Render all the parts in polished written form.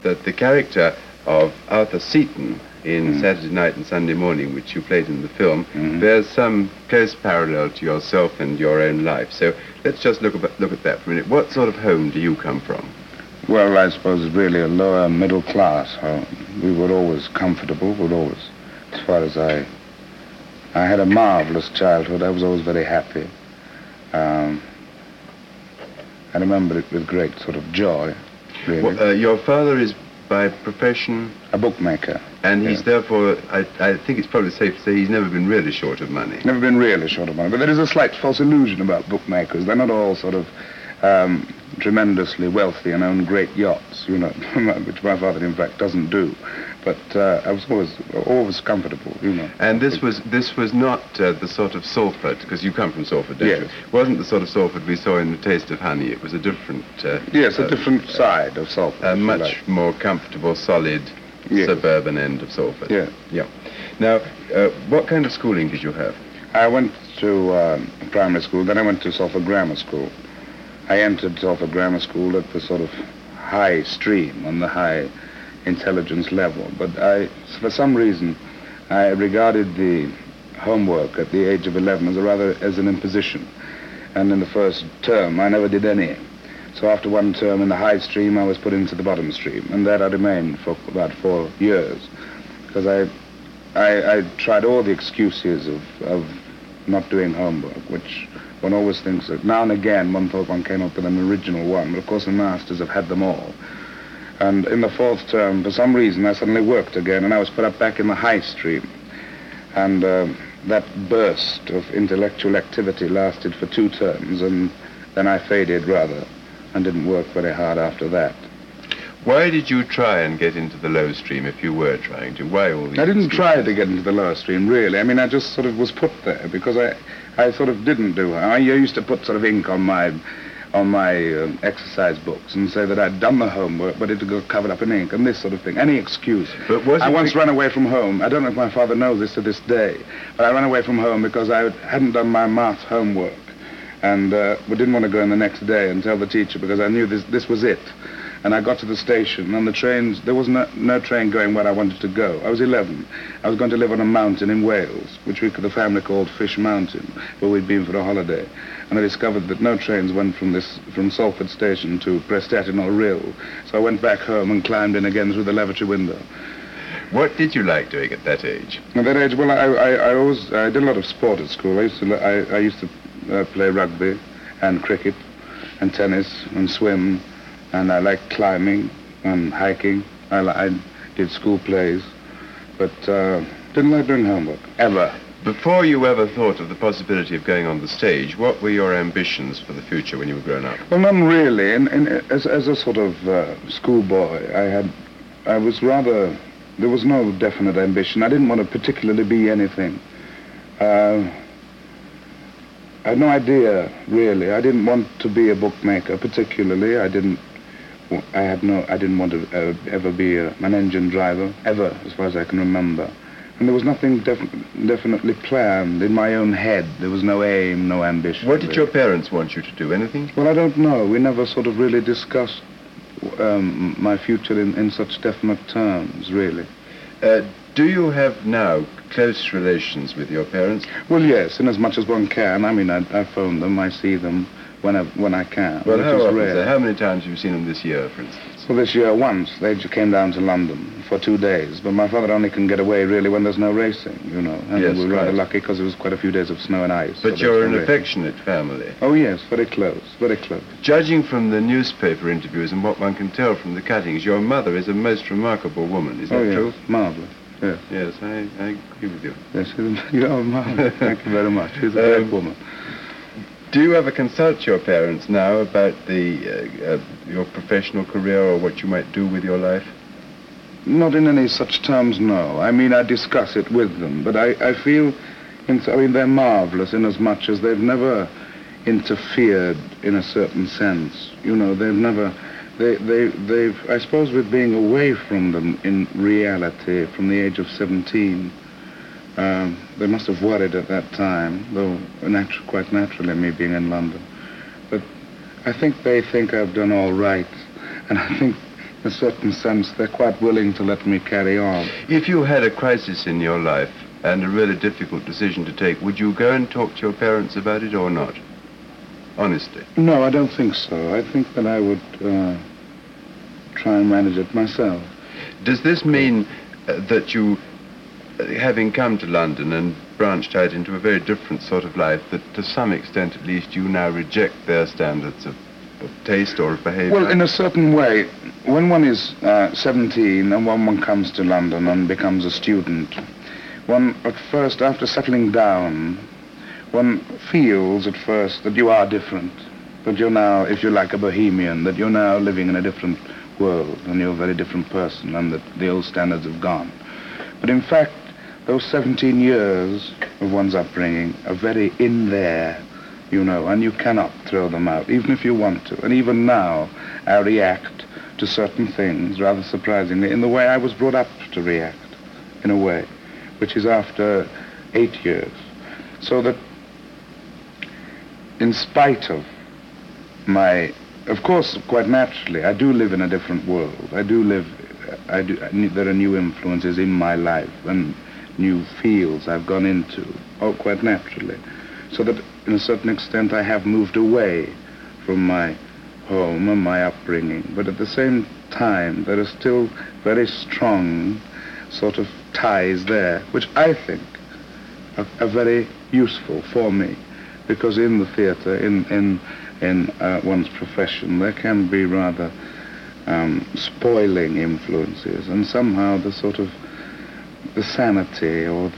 that the character of Arthur Seaton in Saturday Night and Sunday Morning, which you played in the film, bears some close parallel to yourself and your own life. So let's just look at that for a minute. What sort of home do you come from? Well, I suppose it's really a lower middle class home. We were always comfortable, as far as I had a marvelous childhood. I was always very happy. I remember it with great sort of joy, really. Well, your father is by profession? A bookmaker. And he's therefore, I think it's probably safe to say he's never been really short of money. Never been really short of money. But there is a slight false illusion about bookmakers. They're not all sort of tremendously wealthy and own great yachts, you know, which my father, in fact, doesn't do. But I was always comfortable, you know. And this was not the sort of Salford, because you come from Salford, don't you? It wasn't the sort of Salford we saw in The Taste of Honey. It was a different... yes, a different side of Salford. A much more comfortable, solid, suburban end of Salford. Yeah. Now, what kind of schooling did you have? I went to primary school, then I went to Salford Grammar School. I entered Salford Grammar School at the sort of high stream, on the high intelligence level, but for some reason, I regarded the homework at the age of 11 as an imposition, and in the first term I never did any. So after one term in the high stream, I was put into the bottom stream, and there I remained for about 4 years, because I tried all the excuses of not doing homework, which one always thinks that now and again one thought one came up with an original one, but of course the masters have had them all. And in the 4th term, for some reason, I suddenly worked again, and I was put up back in the high stream. And that burst of intellectual activity lasted for 2 terms, and then I faded rather, and didn't work very hard after that. Why did you try and get into the low stream, if you were trying to? Why all these I didn't excuses? try to get into the lower stream, really. I mean, I just sort of was put there, because I sort of didn't do it. I used to put sort of ink on my exercise books and say that I'd done the homework, but it got covered up in ink and this sort of thing. Any excuse. But I once ran away from home. I don't know if my father knows this to this day, but I ran away from home because I hadn't done my maths homework, and we didn't want to go in the next day and tell the teacher, because I knew this was it. And I got to the station, and the trains, there was no train going where I wanted to go. I was 11. I was going to live on a mountain in Wales, which the family called Fish Mountain, where we'd been for a holiday. And I discovered that no trains went from Salford Station to Prestatyn or Rhyl. So I went back home and climbed in again through the lavatory window. What did you like doing at that age? At that age, well, I did a lot of sport at school. I used to play rugby and cricket and tennis and swim. And I liked climbing and hiking. I did school plays, but didn't like doing homework, ever. Before you ever thought of the possibility of going on the stage, what were your ambitions for the future when you were grown up? Well, none really. As a sort of schoolboy, there was no definite ambition. I didn't want to particularly be anything. I had no idea, really. I didn't want to be a bookmaker particularly. I didn't want to ever be an engine driver, ever, as far as I can remember. And there was nothing definitely planned in my own head. There was no aim, no ambition. What did your parents want you to do? Anything? Well, I don't know. We never sort of really discussed my future in such definite terms, really. Do you have now close relations with your parents? Well, yes, in as much as one can. I mean, I phone them, I see them when I can. Well, how many times have you seen them this year, for instance? Well, this year once. They came down to London for 2 days, but my father only can get away really when there's no racing, you know. And yes, we were rather lucky because there was quite a few days of snow and ice. But so you're an affectionate family. Oh, yes, very close, very close. Judging from the newspaper interviews and what one can tell from the cuttings, your mother is a most remarkable woman. Is that true? Marvellous. Yes. Yes, I agree with you. Yes, you are marvellous. Thank you very much. She's a great woman. Do you ever consult your parents now about your professional career or what you might do with your life? Not in any such terms, no. I mean, I discuss it with them, but I feel, they're marvellous in as much as they've never interfered in a certain sense. You know, they've never... They've, I suppose, with being away from them in reality from the age of 17, they must have worried at that time, though quite naturally, me being in London. But I think they think I've done all right, and I think in a certain sense, they're quite willing to let me carry on. If you had a crisis in your life and a really difficult decision to take, would you go and talk to your parents about it or not? Honestly. No, I don't think so. I think that I would try and manage it myself. Does this mean that you, having come to London and branched out into a very different sort of life, that to some extent at least you now reject their standards of taste or of behavior? Well, in a certain way, when one is 17 and when one comes to London and becomes a student, one at first, after settling down, one feels at first that you are different, that you're now, if you like, a bohemian, that you're now living in a different world and you're a very different person and that the old standards have gone. But in fact, those 17 years of one's upbringing are very in there, you know, and you cannot throw them out, even if you want to. And even now, I react to certain things, rather surprisingly, in the way I was brought up to react, in a way, which is after 8 years. So that, in spite of my, of course, quite naturally, I do live in a different world. There are new influences in my life and new fields I've gone into, quite naturally. So that, in a certain extent, I have moved away from my home and my upbringing. But at the same time, there are still very strong sort of ties there, which I think are very useful for me. Because in the theatre, in one's profession, there can be rather spoiling influences, and somehow the sort of the sanity or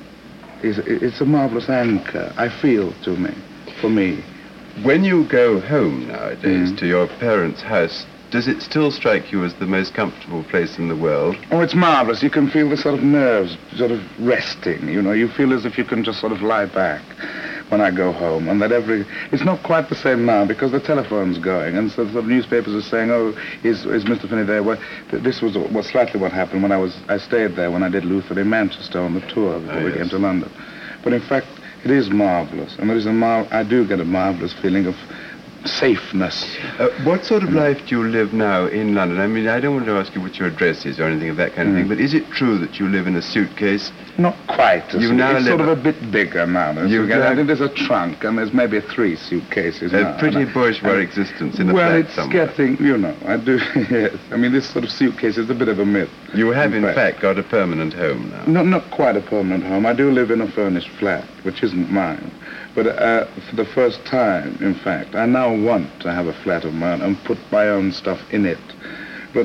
it's a marvelous anchor, I feel, for me. When you go home nowadays to your parents' house, does it still strike you as the most comfortable place in the world? Oh, it's marvelous. You can feel the sort of nerves sort of resting, you know. You feel as if you can just sort of lie back when I go home, and that it's not quite the same now because the telephone's going, and so the newspapers are saying, oh, is Mr. Finney there? Well, this was slightly what happened when I stayed there when I did Luther in Manchester on the tour before we came to London. But in fact, it is marvelous, and I do get a marvelous feeling of safeness. What sort of life do you live now in London? I mean, I don't want to ask you what your address is or anything of that kind of thing, but is it true that you live in a suitcase? Not quite. It's sort of a bit bigger now. There's a trunk, and there's maybe 3 suitcases now. A pretty bourgeois existence in a flat somewhere. Well, it's getting, you know, I do, yes. I mean, this sort of suitcase is a bit of a myth. You have, in fact, got a permanent home now. Not quite a permanent home. I do live in a furnished flat, which isn't mine. But for the first time, in fact, I now want to have a flat of mine and put my own stuff in it. But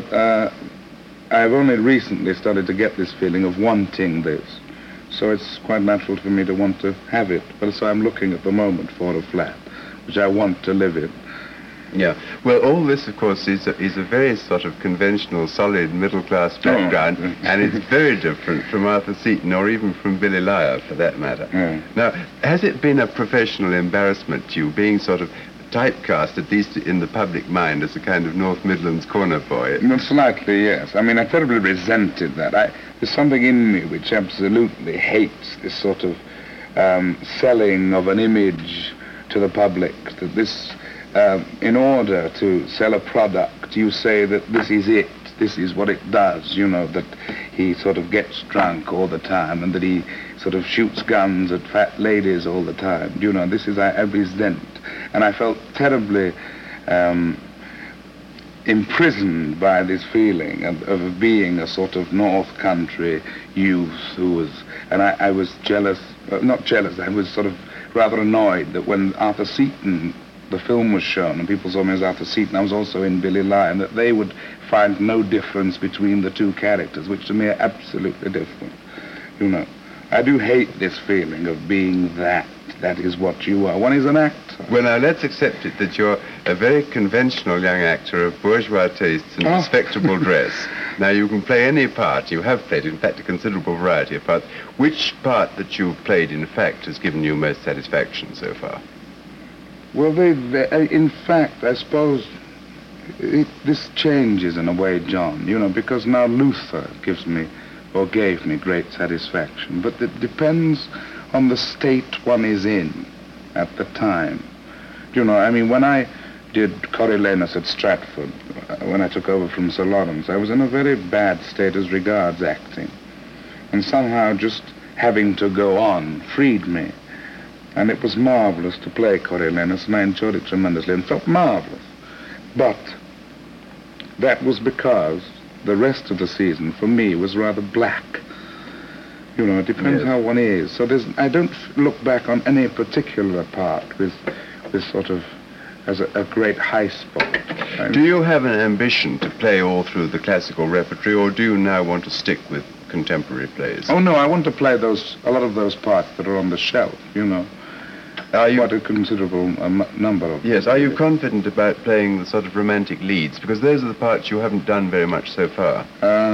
I've only recently started to get this feeling of wanting this. So it's quite natural for me to want to have it. But so I'm looking at the moment for a flat, which I want to live in. Yeah. Well, all this, of course, is a very sort of conventional, solid, middle-class background, and it's very different from Arthur Seaton or even from Billy Lyle, for that matter. Yeah. Now, has it been a professional embarrassment to you, being sort of typecast, at least in the public mind, as a kind of North Midlands corner boy? Well, slightly, yes. I mean, I terribly resented that. There's something in me which absolutely hates this sort of selling of an image to the public, that this... in order to sell a product, you say that this is it, this is what it does, you know, that he sort of gets drunk all the time and that he sort of shoots guns at fat ladies all the time. You know, this is, I resent. And I felt terribly imprisoned by this feeling of being a sort of North Country youth who was, and I was jealous, not jealous, I was sort of rather annoyed that when Arthur Seaton, the film was shown, and people saw me as Arthur Seaton, I was also in Billy Lyle, and that they would find no difference between the 2 characters, which to me are absolutely different. You know, I do hate this feeling of being that is what you are. One is an actor. Well, now, let's accept it that you're a very conventional young actor of bourgeois tastes and respectable dress. Now, you can play any part. You have played, in fact, a considerable variety of parts. Which part that you've played, in fact, has given you most satisfaction so far? Well, in fact, I suppose this changes in a way, John, you know, because now Luther gave me great satisfaction. But it depends on the state one is in at the time. You know, I mean, when I did Coriolanus at Stratford, when I took over from Sir Lawrence, I was in a very bad state as regards acting. And somehow just having to go on freed me. And it was marvelous to play Coriolanus, and I enjoyed it tremendously and felt marvelous. But that was because the rest of the season, for me, was rather black. You know, it depends how one is. So I don't look back on any particular part with sort of as a great high spot. Do you have an ambition to play all through the classical repertory, or do you now want to stick with contemporary plays? Oh, no, I want to play a lot of those parts that are on the shelf, you know. Are you, quite a considerable number of them. Yes, are you confident about playing the sort of romantic leads? Because those are the parts you haven't done very much so far.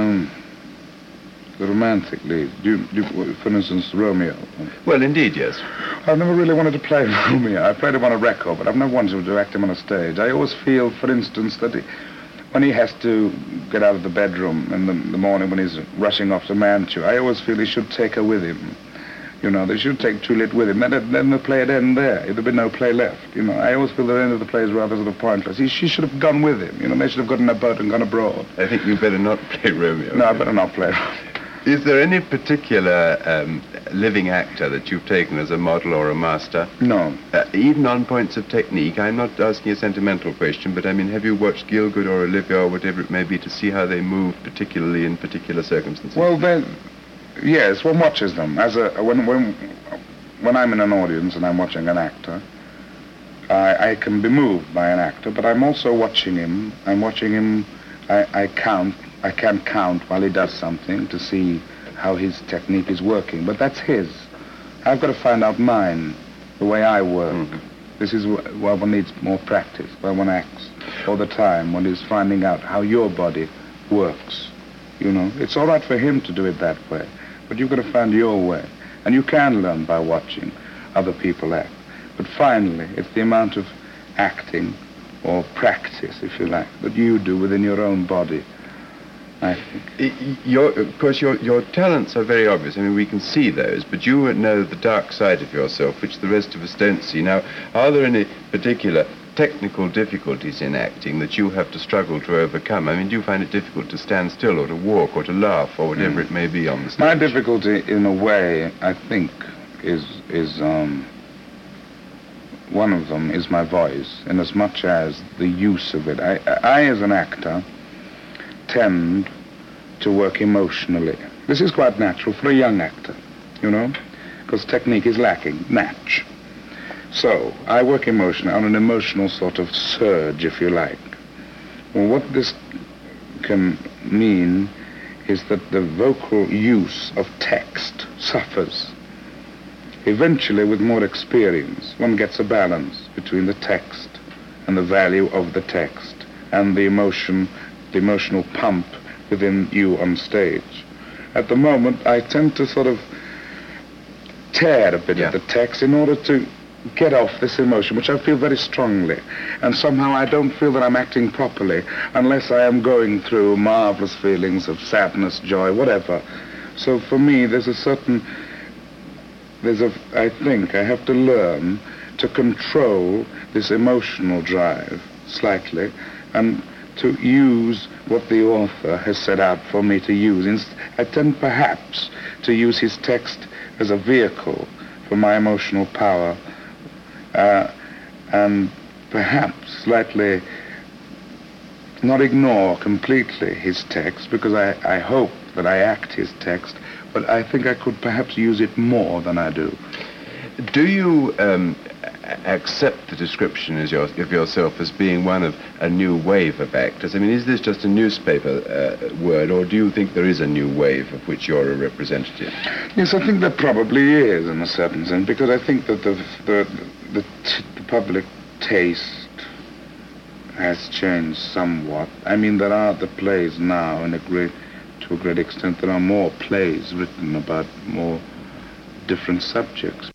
The romantic lead. For instance, Romeo. Well, indeed, yes. I've never really wanted to play Romeo. I played him on a record, but I've never wanted to act him on a stage. I always feel, for instance, that when he has to get out of the bedroom in the morning when he's rushing off to Mantua, I always feel he should take her with him. You know, they should take Juliet with him. Then the play would end there. There'd be no play left. You know, I always feel the end of the play is rather sort of pointless. She should have gone with him. You know, they should have got in a boat and gone abroad. I think you better not play Romeo. No, I better not play Romeo. Is there any particular living actor that you've taken as a model or a master? No. Even on points of technique? I'm not asking a sentimental question, but I mean, have you watched Gielgud or Olivia or whatever it may be to see how they move, particularly in particular circumstances? Well, yes, one watches them. When I'm in an audience and I'm watching an actor, I can be moved by an actor, but I'm also watching him. I'm watching him. I can't count while he does something to see how his technique is working, but that's his. I've got to find out mine, the way I work. Mm-hmm. This is where one needs more practice, where one acts all the time. One is finding out how your body works. You know, it's all right for him to do it that way, but you've got to find your way. And you can learn by watching other people act. But finally, it's the amount of acting or practice, if you like, that you do within your own body, I think. Of course, your talents are very obvious. I mean, we can see those, but you know the dark side of yourself, which the rest of us don't see. Now, are there any particular technical difficulties in acting that you have to struggle to overcome? I mean, do you find it difficult to stand still or to walk or to laugh or whatever it may be on the stage? My difficulty, in a way, I think, is one of them is my voice, in as much as the use of it. I as an actor, tend to work emotionally. This is quite natural for a young actor, you know, because technique is lacking, match. So, I work emotionally, on an emotional sort of surge, if you like. Well, what this can mean is that the vocal use of text suffers. Eventually, with more experience, one gets a balance between the text and the value of the text and the emotional pump within you on stage. At the moment, I tend to sort of tear a bit of the text in order to get off this emotion, which I feel very strongly. And somehow I don't feel that I'm acting properly unless I am going through marvelous feelings of sadness, joy, whatever. So for me, I think I have to learn to control this emotional drive slightly and to use what the author has set out for me to use. I tend perhaps to use his text as a vehicle for my emotional power, and perhaps slightly not ignore completely his text, because I hope that I act his text, but I think I could perhaps use it more than I do. Do you accept the description of yourself as being one of a new wave of actors? I mean, is this just a newspaper word, or do you think there is a new wave of which you're a representative? Yes, I think there probably is, in a certain sense, because I think that the public taste has changed somewhat. I mean, there are the plays now, to a great extent, there are more plays written about more different subjects.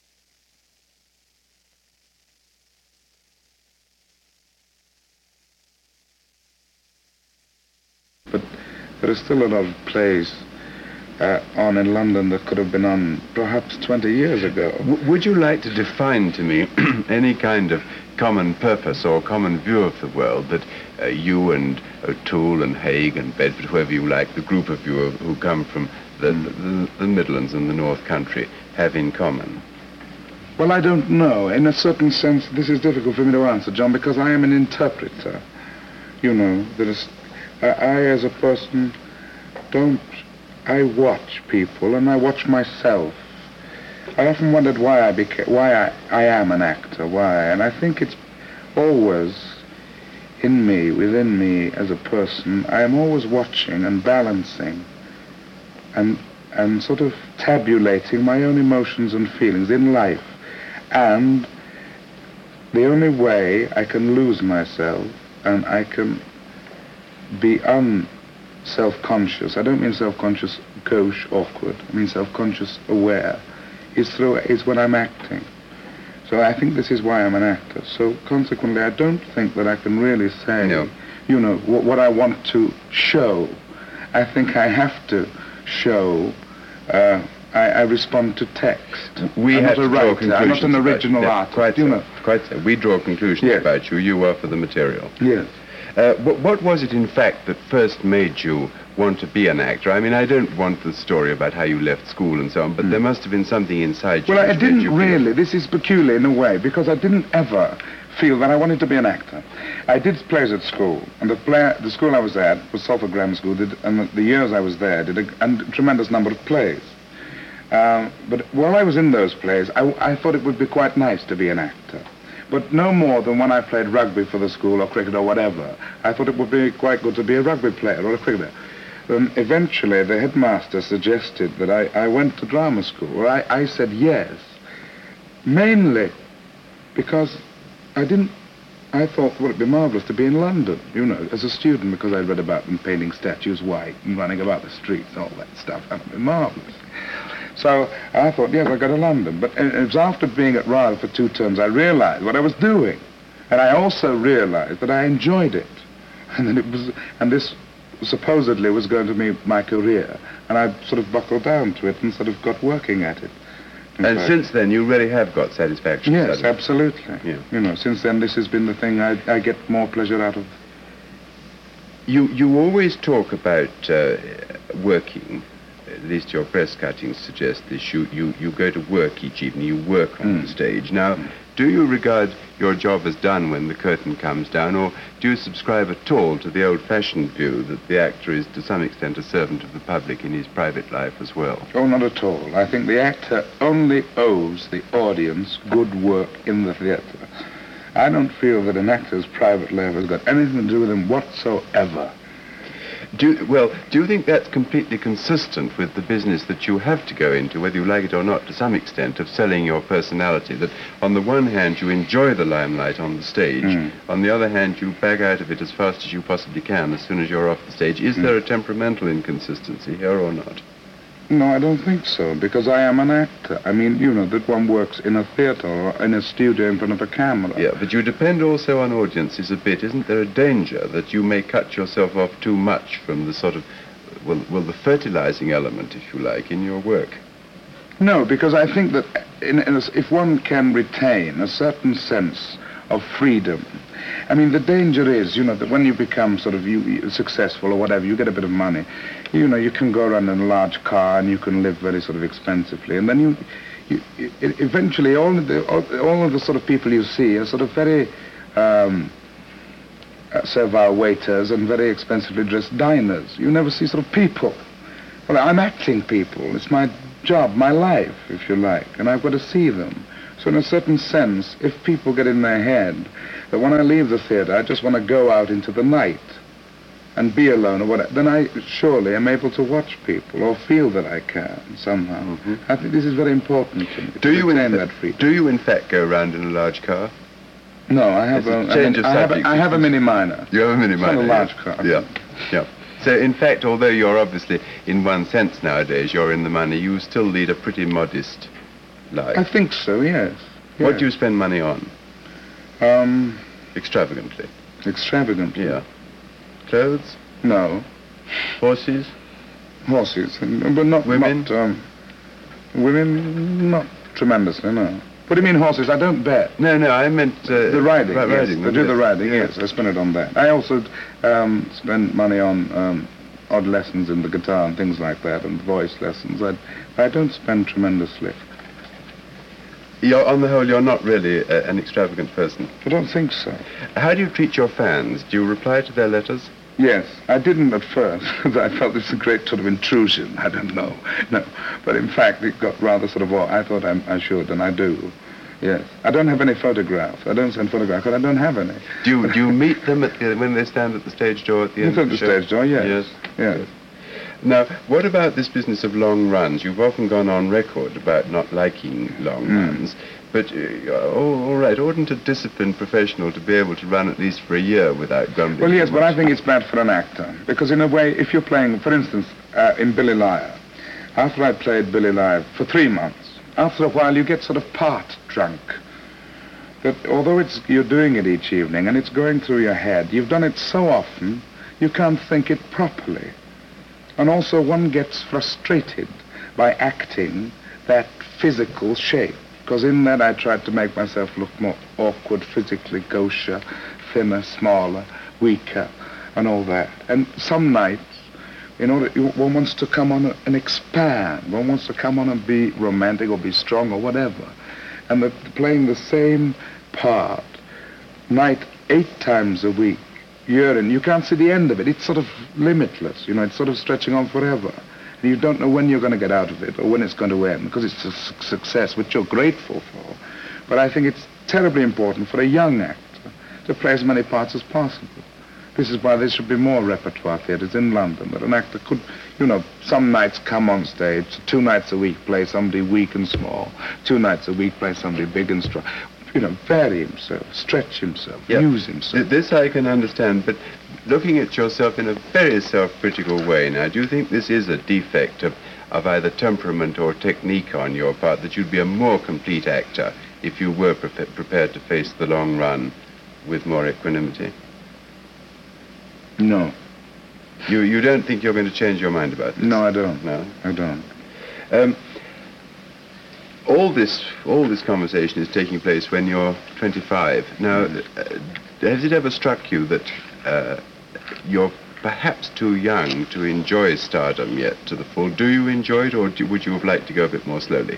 But there are still a lot of plays on in London that could have been on perhaps 20 years ago. Would you like to define to me any kind of common purpose or common view of the world that you and O'Toole and Haig and Bedford, whoever you like, the group of you who come from the Midlands and the North Country, have in common? Well, I don't know. In a certain sense, this is difficult for me to answer, John, because I am an interpreter. You know, I as a person I watch people and I watch myself. I often wondered why I am an actor, why, and I think it's always in me, within me as a person. I am always watching and balancing and sort of tabulating my own emotions and feelings in life. And the only way I can lose myself and I can be self-conscious, I don't mean self-conscious, gauche, awkward, I mean self-conscious, aware, is when I'm acting. So I think this is why I'm an actor. So consequently, I don't think that I can really say, you know, what I want to show. I think I have to show, I respond to text. We I'm have not a to draw writer, conclusions. I'm not an original artist. Quite you so, know. quite so. We draw conclusions Yes. about you. You are for the material. Yes. What was it, in fact, that first made you want to be an actor? I mean, I don't want the story about how you left school and so on, but there must have been something inside you. Well, I which made didn't you feel- really. This is peculiar in a way, because I didn't ever feel that I wanted to be an actor. I did plays at school, and the school I was at was Salford Grammar School, and the years I was there did a tremendous number of plays. But while I was in those plays, I thought it would be quite nice to be an actor. But no more than when I played rugby for the school or cricket or whatever. I thought it would be quite good to be a rugby player or a cricketer. Eventually, the headmaster suggested that I went to drama school. Well, I said yes, mainly because I thought, well, it'd be marvellous to be in London, you know, as a student, because I'd read about them painting statues white and running about the streets, all that stuff. That would be marvellous. So I thought, yes, I'll go to London. But it was after being at Royal for 2 terms, I realized what I was doing. And I also realized that I enjoyed it. And this supposedly was going to be my career. And I sort of buckled down to it and sort of got working at it. And since then, you really have got satisfaction. Yes, absolutely. Yeah. You know, since then, this has been the thing I get more pleasure out of. You always talk about working. At least your press cuttings suggest this. You go to work each evening. You work on the stage. Now, do you regard your job as done when the curtain comes down, or do you subscribe at all to the old-fashioned view that the actor is to some extent a servant of the public in his private life as well? Oh, not at all. I think the actor only owes the audience good work in the theatre. I don't feel that an actor's private life has got anything to do with him whatsoever. Do you think that's completely consistent with the business that you have to go into, whether you like it or not, to some extent, of selling your personality? That on the one hand, you enjoy the limelight on the stage. On the other hand, you back out of it as fast as you possibly can as soon as you're off the stage. Is there a temperamental inconsistency here or not? No, I don't think so, because I am an actor. I mean, you know, that one works in a theatre or in a studio in front of a camera. Yeah, but you depend also on audiences a bit. Isn't there a danger that you may cut yourself off too much from the sort of, well, the fertilizing element, if you like, in your work? No, because I think that if one can retain a certain sense of freedom, I mean, the danger is, you know, that when you become sort of successful or whatever, you get a bit of money, you know, you can go around in a large car and you can live very sort of expensively, and then eventually all of the sort of people you see are sort of very servile waiters and very expensively dressed diners. You never see sort of people. Well, I'm acting people. It's my job, my life, if you like, and I've got to see them. So in a certain sense, if people get in their head that when I leave the theatre, I just want to go out into the night and be alone or whatever, then I surely am able to watch people or feel that I can somehow. I think this is very important to me. Do you in fact go around in a large car? No, I have I have a Mini Minor. You have a Mini Minor? It's not a large car. Yeah. So in fact, although you're obviously, in one sense nowadays, you're in the money, you still lead a pretty modest life. I think so, yes. What do you spend money on? Extravagantly. Extravagantly? Yeah. Clothes? No. Horses? Horses, but not... Women? Women, not tremendously, no. What do you mean horses? I don't bet. No, I meant... the riding, yes. Riding. I do the riding, yes. I spend it on that. I also spend money on odd lessons in the guitar and things like that, and voice lessons. I don't spend tremendously. On the whole, you're not really an extravagant person. I don't think so. How do you treat your fans? Do you reply to their letters? Yes, I didn't at first, because I felt this was a great sort of intrusion. I don't know. No, but in fact, it got rather sort of, I thought I should, and I do. Yes. I don't have any photographs. I don't send photographs, because I don't have any. Do you meet them when they stand at the stage door at the end of the show? At the stage door, yes. Yes. Now, what about this business of long runs? You've often gone on record about not liking long runs, but all right, oughtn't a disciplined professional to be able to run at least for a year without grumbling? Well, yes, but I think it's bad for an actor, because in a way, if you're playing, for instance, in Billy Liar, after I played Billy Liar for 3 months, after a while you get sort of part drunk. That although you're doing it each evening and it's going through your head, you've done it so often, you can't think it properly. And also one gets frustrated by acting that physical shape. Because in that I tried to make myself look more awkward, physically gaucher, thinner, smaller, weaker, and all that. And some nights, one wants to come on and expand. One wants to come on and be romantic or be strong or whatever. And playing the same part, 8 times a week, year in, you can't see the end of it. It's sort of limitless, it's sort of stretching on forever. And you don't know when you're going to get out of it or when it's going to end, because it's a success which you're grateful for. But I think it's terribly important for a young actor to play as many parts as possible. This is why there should be more repertoire theatres in London, that an actor could, some nights come on stage, 2 nights a week play somebody weak and small, 2 nights a week play somebody big and strong. Vary himself, stretch himself, use himself. This I can understand, but looking at yourself in a very self-critical way now, do you think this is a defect of either temperament or technique on your part, that you'd be a more complete actor if you were prepared to face the long run with more equanimity? No. You don't think you're going to change your mind about this? No, I don't. No? I don't. All this conversation is taking place when you're 25. Now, has it ever struck you that you're perhaps too young to enjoy stardom yet to the full? Do you enjoy it, or would you have liked to go a bit more slowly?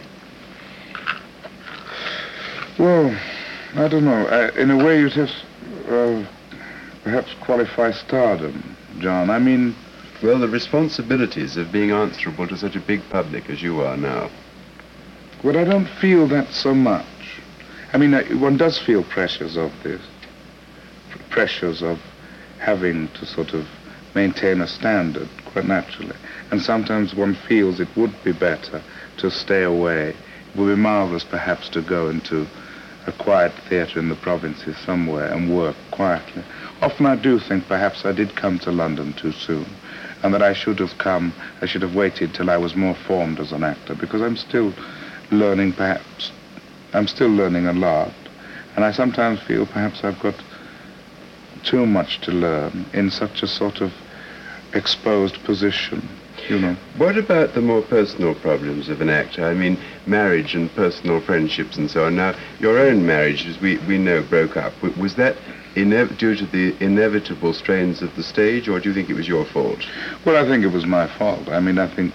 Well, I don't know. In a way, you'd have perhaps qualify stardom, John. I mean... Well, the responsibilities of being answerable to such a big public as you are now. But I don't feel that so much. I mean, one does feel pressures of this. Pressures of having to sort of maintain a standard, quite naturally. And sometimes one feels it would be better to stay away. It would be marvelous, perhaps, to go into a quiet theatre in the provinces somewhere and work quietly. Often I do think perhaps I did come to London too soon, and that I should have waited till I was more formed as an actor, because I'm still learning, perhaps. I'm still learning a lot, and I sometimes feel perhaps I've got too much to learn in such a sort of exposed position, What about the more personal problems of an actor? I mean, marriage and personal friendships and so on. Now, your own marriage, as we know, broke up. Was that due to the inevitable strains of the stage, or do you think it was your fault? Well, I think it was my fault. I mean, I think...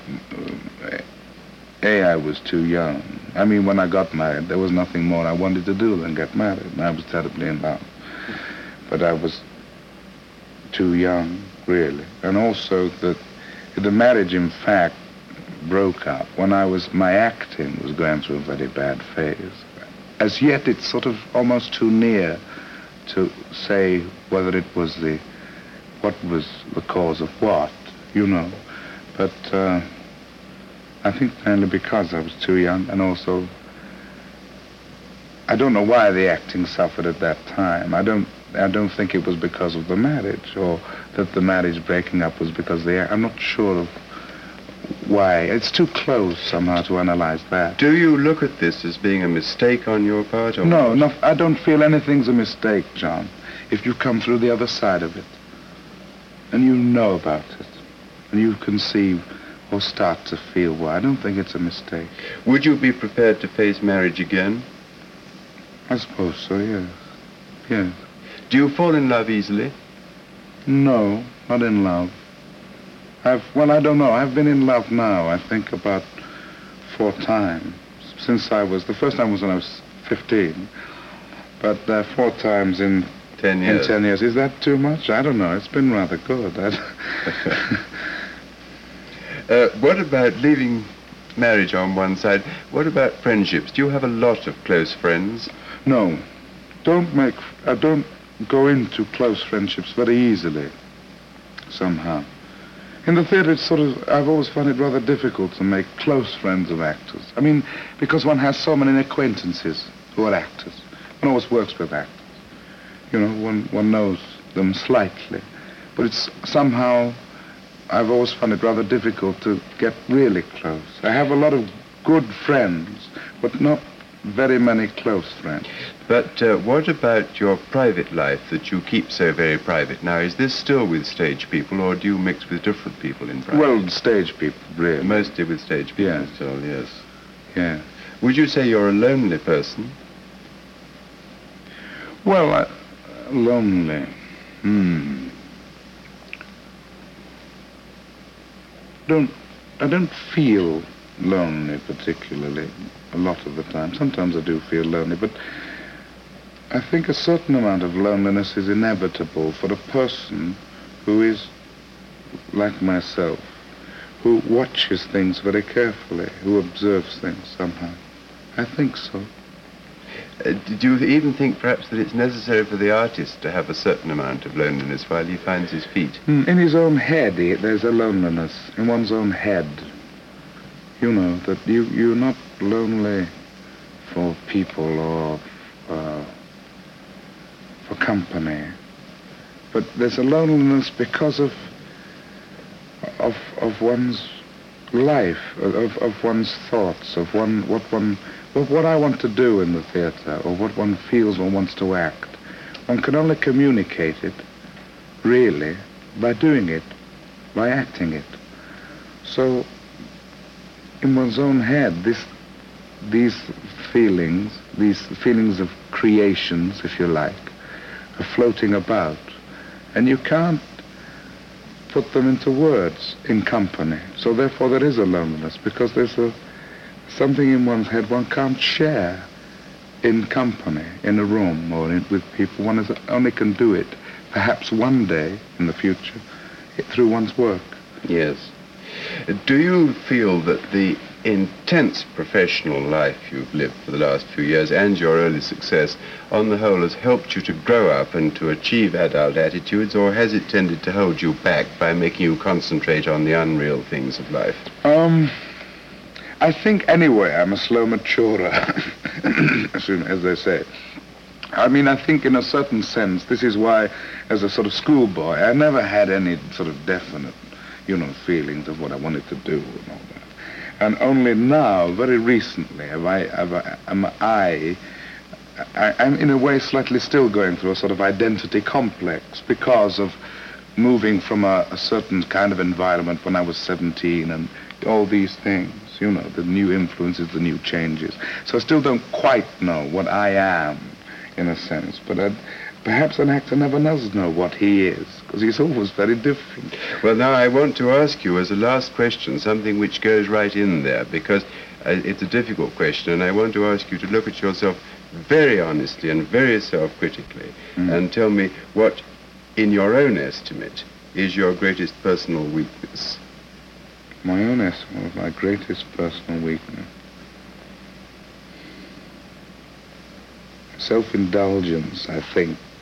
I was too young. I mean, when I got married, there was nothing more I wanted to do than get married. And I was terribly in love. But I was too young, really. And also the marriage, in fact, broke up when my acting was going through a very bad phase. As yet, it's sort of almost too near to say whether it was what was the cause of what, But I think mainly because I was too young, and also I don't know why the acting suffered at that time. I don't think it was because of the marriage, or that the marriage breaking up was because I'm not sure of why. It's too close somehow to analyze that. Do you look at this as being a mistake on your part? Or No, I don't feel anything's a mistake, John, if you come through the other side of it, and you know about it, and you conceive or start to feel why. I don't think it's a mistake. Would you be prepared to face marriage again? I suppose so, yes. Yes. Do you fall in love easily? No, not in love. I don't know. I've been in love now, I think, about 4 times. The first time was when I was 15. But 4 times in 10 years. In 10 years. Is that too much? I don't know. It's been rather good. What about leaving marriage on one side? What about friendships? Do you have a lot of close friends? No. I don't go into close friendships very easily, somehow. In the theatre, I've always found it rather difficult to make close friends of actors. I mean, because one has so many acquaintances who are actors. One always works with actors. You know, one knows them slightly. But it's somehow, I've always found it rather difficult to get really close. I have a lot of good friends, but not very many close friends. But what about your private life that you keep so very private? Now, is this still with stage people, or do you mix with different people in private? Well, stage people, really. Mostly with stage people, Yeah. Still, yes. Yeah. Would you say you're a lonely person? Well, lonely. I don't feel lonely particularly a lot of the time. Sometimes I do feel lonely, but I think a certain amount of loneliness is inevitable for a person who is like myself, who watches things very carefully, who observes things somehow. I think so. Do you even think perhaps that it's necessary for the artist to have a certain amount of loneliness while he finds his feet? In his own head, there's a loneliness in one's own head. You know, that you're not lonely for people or for company, but there's a loneliness because of one's life, of one's thoughts, of what I want to do in the theatre, or what one feels one wants to act. One can only communicate it, really, by doing it, by acting it. So, in one's own head, these feelings of creations, if you like, are floating about. And you can't put them into words in company. So therefore there is a loneliness, because there's something in one's head one can't share in company, in a room, or with people. One only can do it, perhaps one day in the future, through one's work. Yes. Do you feel that the intense professional life you've lived for the last few years and your early success, on the whole, has helped you to grow up and to achieve adult attitudes, or has it tended to hold you back by making you concentrate on the unreal things of life? I think anyway I'm a slow maturer, as they say. I mean, I think in a certain sense, this is why, as a sort of schoolboy, I never had any sort of definite, feelings of what I wanted to do and all that. And only now, very recently, I'm in a way slightly still going through a sort of identity complex because of moving from a certain kind of environment when I was 17 and all these things, the new influences, the new changes. So I still don't quite know what I am, in a sense, but perhaps an actor never does know what he is, because he's always very different. Well, now I want to ask you, as a last question, something which goes right in there, because it's a difficult question, and I want to ask you to look at yourself very honestly and very self-critically, and tell me what, in your own estimate, is your greatest personal weakness. My own estimate of my greatest personal weakness. Self-indulgence, I think.